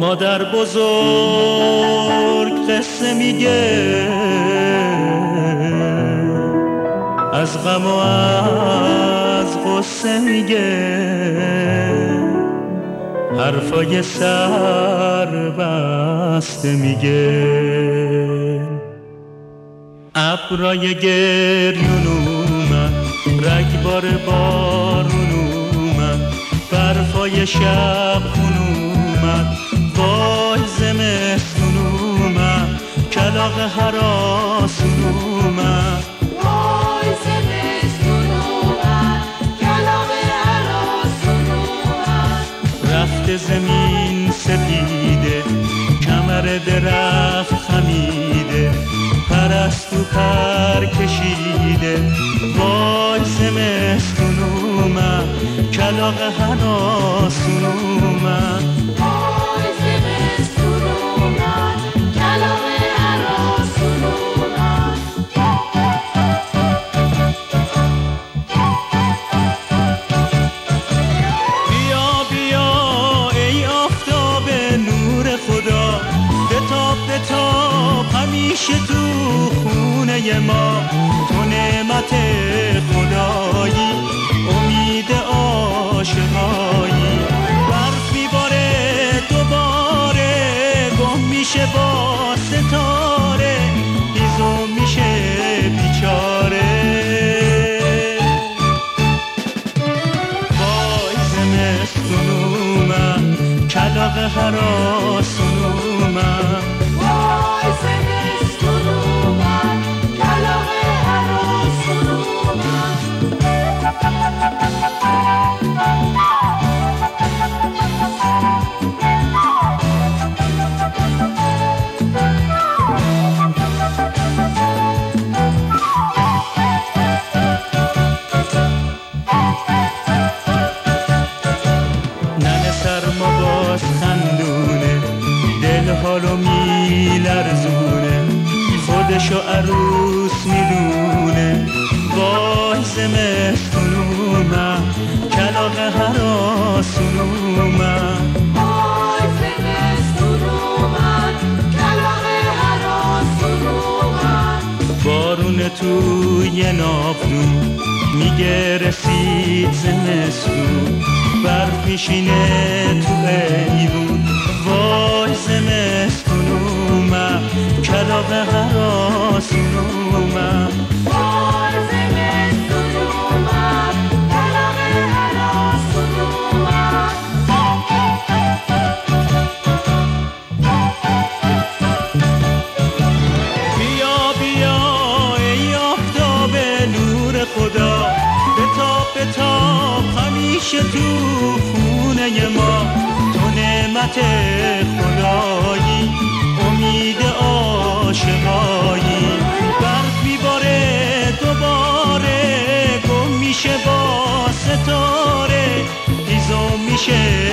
مادر بزرگ قصه میگه از غم و از غصه میگه، حرفای سر بسته میگه. ابرای گریون اومد، رگبار بارون اومد، برفای شب خون اومد، وای زمستون اومد، کلاغ هراسون اومد، وای زمستون اومد، کلاغ هراسون اومد. رفت زمین سپیده، کمر درخت خمیده، پرستو پر کشیده، وای زمستون اومد، کلاغ هراسون اومد، وای زمستون اومد، کلاغ هراسون اومد. بیا بیا ای آفتاب نور خدا، بتاب بتاب همیشه تو خونه ما، تو نعمت خدایی، امید عاشقایی. برف میباره دوباره، گم میشه با ستاره، هیزم میشه بیچاره. وای زمستون اومد، کلاغ هراسون اومد، وای زمستون اومد، کلاغ هراسون اومد. ننه سرما باز خندونه، دل حالو میلرزونه، خودشو عروس میدونه، وای زمستون اومد، کلاغ هراسون اومد، وای زمستون اومد، کلاغ هراسون اومد. بارون توی ناودون میگه رسید زمستون، برف میشینه تو ایوون، وای زمستون اومد، کلاغ هراسون اومد، وای زمستون اومد، کلاغ هراسون اومد. بیا بیا ای آفتاب نور خدا، بتاب بتاب همیشه تو خونه ما، تو نعمت خدایی، امید عاشقایی. برف میباره دوباره، گم میشه با ستاره، هیزم میشه